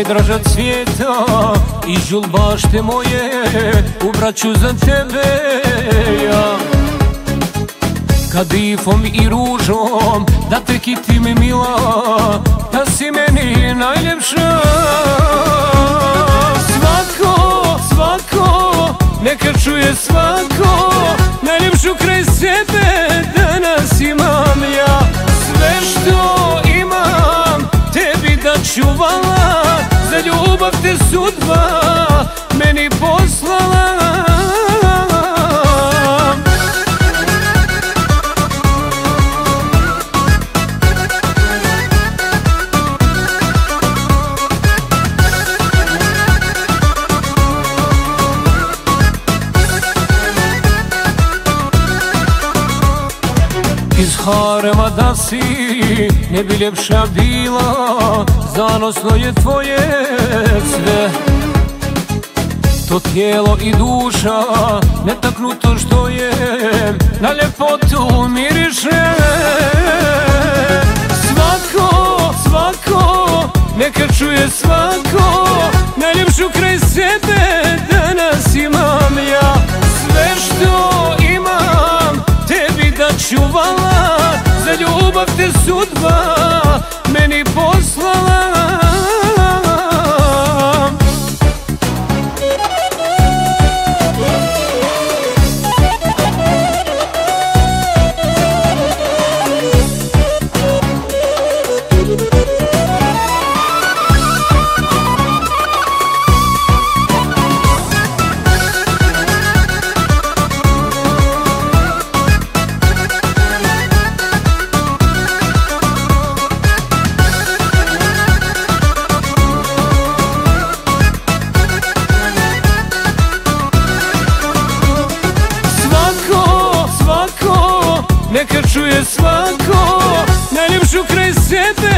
najdraža cvijeta i žulbašte moje, ubraću za tebe ja. Kadifom i ružom da te kitim mila, da si meni najljepša. Svako, neka čuje svako, najljepšu kraj sebe danas imam ja. Sve što imam tebi da čuvala, za ljubav te sudba meni poslala. Iz harema da si ne bi ljepša bila, zanosno je tvoje sve. To tijelo i duša netaknuto što je, na ljepotu miriše. Svako, neka čuje svako, najljepšu kraj sebe danas imam ja. Sve što imam tebi da čuvala, za ljubav te sudba meni poslala. Neka čuje svako, najljepšu kraj sebe